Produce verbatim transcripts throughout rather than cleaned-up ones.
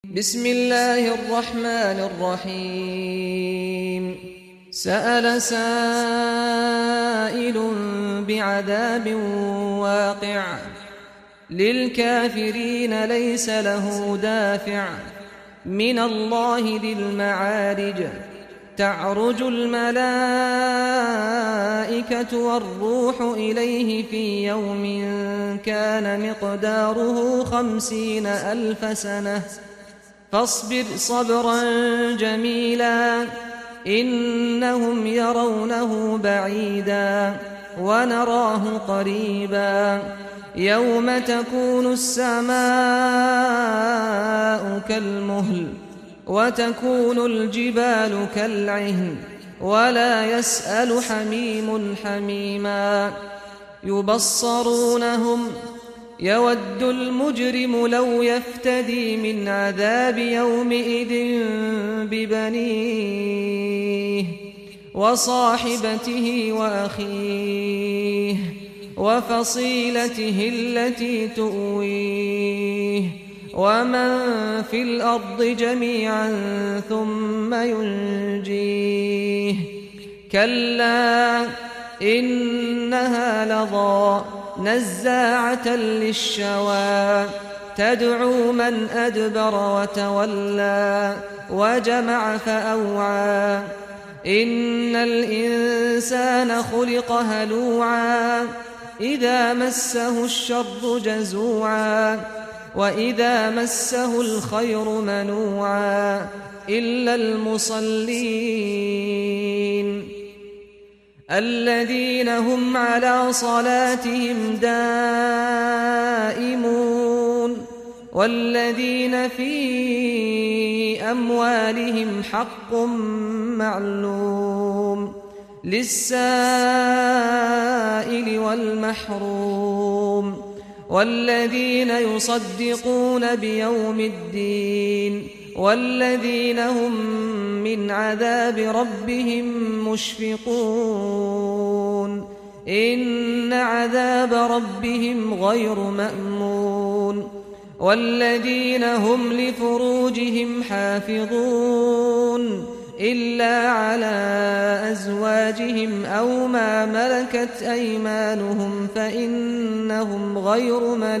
بسم الله الرحمن الرحيم سأل سائل بعذاب واقع للكافرين ليس له دافع من الله ذي المعارج تعرج الملائكة والروح إليه في يوم كان مقداره خمسين ألف سنة فاصبر صبرا جميلا إنهم يرونه بعيدا ونراه قريبا يوم تكون السماء كالمهل وتكون الجبال كالعهن ولا يسأل حميم حميما يبصرونهم يود المجرم لو يفتدي من عذاب يومئذ ببنيه وصاحبته وأخيه وفصيلته التي تؤويه ومن في الأرض جميعا ثم ينجيه كلا إنها لظى نزاعة للشوى تدعو من أدبر وتولى وجمع فأوعى إن الإنسان خلق هلوعا إذا مسه الشر جزوعا وإذا مسه الخير منوعا إلا المصلين الذين هم على صلاتهم دائمون والذين في أموالهم حق معلوم للسائل والمحروم والذين يصدقون بيوم الدين والذين هم من عذاب ربهم مشفقون إن عذاب ربهم غير مأمون والذين هم لفروجهم حافظون إلا على أزواجهم أو ما ملكت أيمانهم فإنهم غير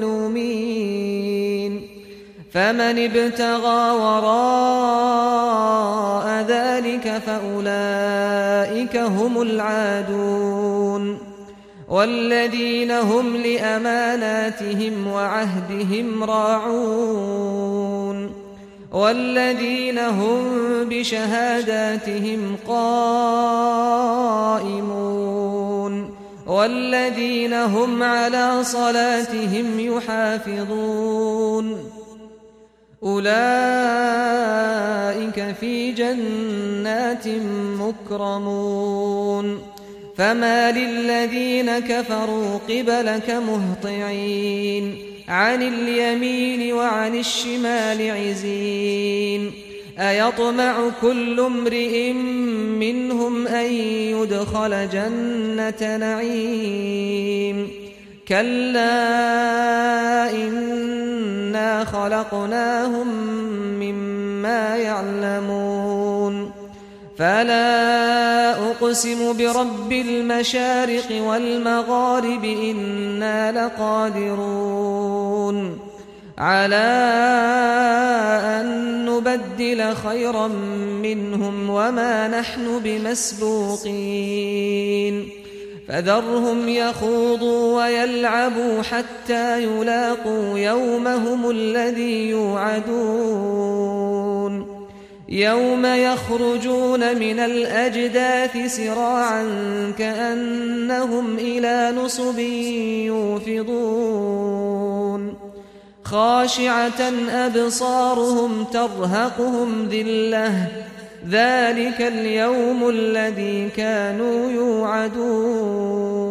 ملومين فمن ابتغى وراء ذلك فأولئك هم العادون والذين هم لأماناتهم وعهدهم راعون والذين هم بشهاداتهم قائمون والذين هم على صلاتهم يحافظون أولئك في جنات مكرمون فما للذين كفروا قبلك مهطعين عن اليمين وعن الشمال عزين أيطمع كل امرئ منهم أن يدخل جنة نعيم كلا إنا خلقناهم مما يعلمون فلا أقسم برب المشارق والمغارب إنا لقادرون على أن نبدل خيرا منهم وما نحن بمسبوقين فذرهم يخوضوا ويلعبوا حتى يلاقوا يومهم الذي يوعدون يوم يخرجون من الأجداث سراعا كأنهم إلى نصب يوفضون خاشعة أبصارهم ترهقهم ذلة ذلك اليوم الذي كانوا يوعدون